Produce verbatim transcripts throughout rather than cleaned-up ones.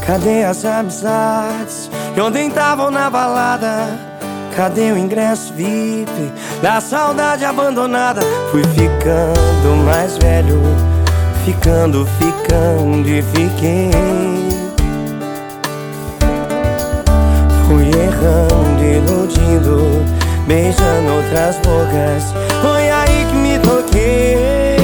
Cadê as amizades que ontem estavam na balada? Cadê o ingresso V I P da saudade abandonada? Fui ficando mais velho, ficando, ficando e fiquei. Fui errando, iludindo, beijando outras bocas. Foi aí que me toquei.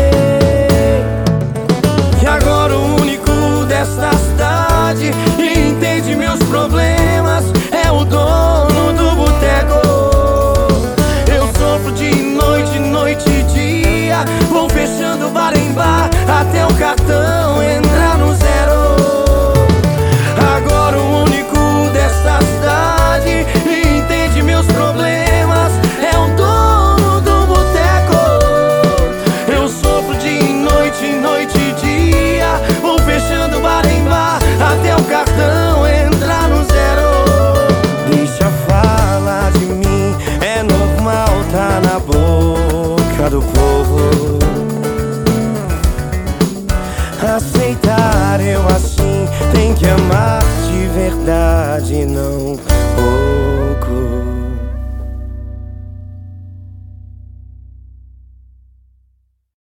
E agora o único desta cidade que entende meus problemas é o dono do boteco. Eu sofro de noite, noite e dia, vou fechando bar em bar até o cartão entrar no zero. Agora o único desta cidade que entende meus problemas é o dono do boteco. Eu sofro de noite, noite e dia, vou fechando bar em bar até o cartão entrar no zero. Deixa falar de mim, é normal, tá na boca do povo. Aceitar eu assim, tem que amar de verdade, não